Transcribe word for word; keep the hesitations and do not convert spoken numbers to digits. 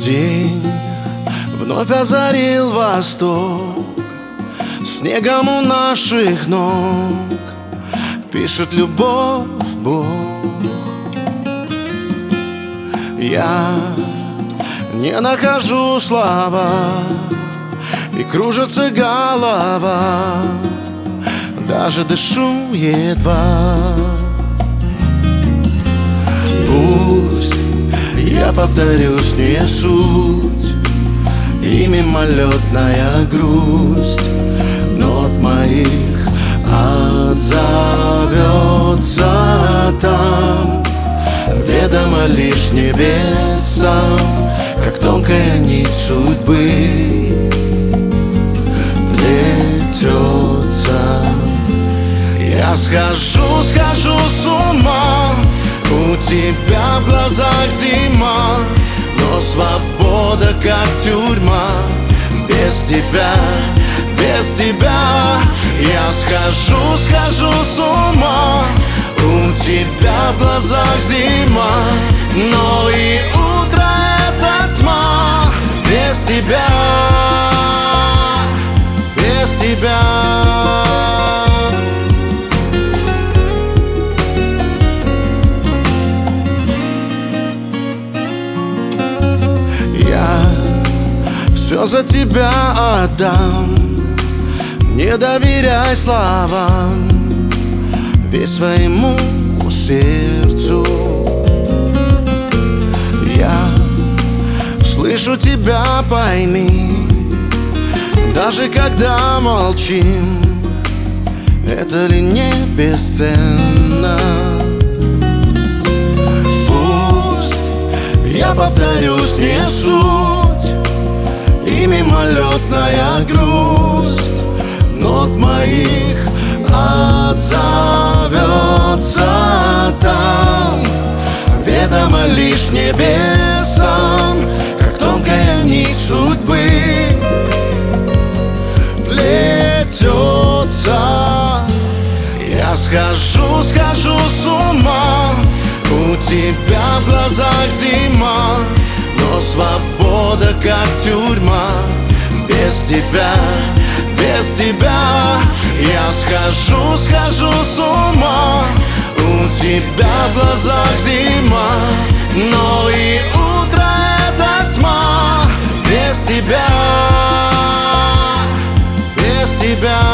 День вновь озарил восток, снегом у наших ног пишет любовь Бог. Я не нахожу слова, и кружится голова, даже дышу едва. Пусть я повторюсь, не суть и мимолетная грусть нот моих отзовется там, ведомо лишь небесам, как тонкая нить судьбы плетется. Я схожу, схожу с ума, у тебя в глазах зима, но свобода как тюрьма. Без тебя, без тебя я схожу, схожу с ума. У тебя в глазах зима, но и утро это тьма. Без тебя, без тебя. Все за тебя отдам, не доверяй словам, верь своему сердцу. Я слышу тебя, пойми, даже когда молчим, это ли не бесценно? Пусть я повторюсь, не суть и мимолетная грусть нот моих отзовется там, ведомо лишь небесам, как тонкая нить судьбы плетется. Я схожу, схожу с ума, у тебя в глазах зима, но свобода как тюрьма. Без тебя, без тебя я схожу, схожу с ума. У тебя в глазах зима, но и утро это тьма. Без тебя, без тебя.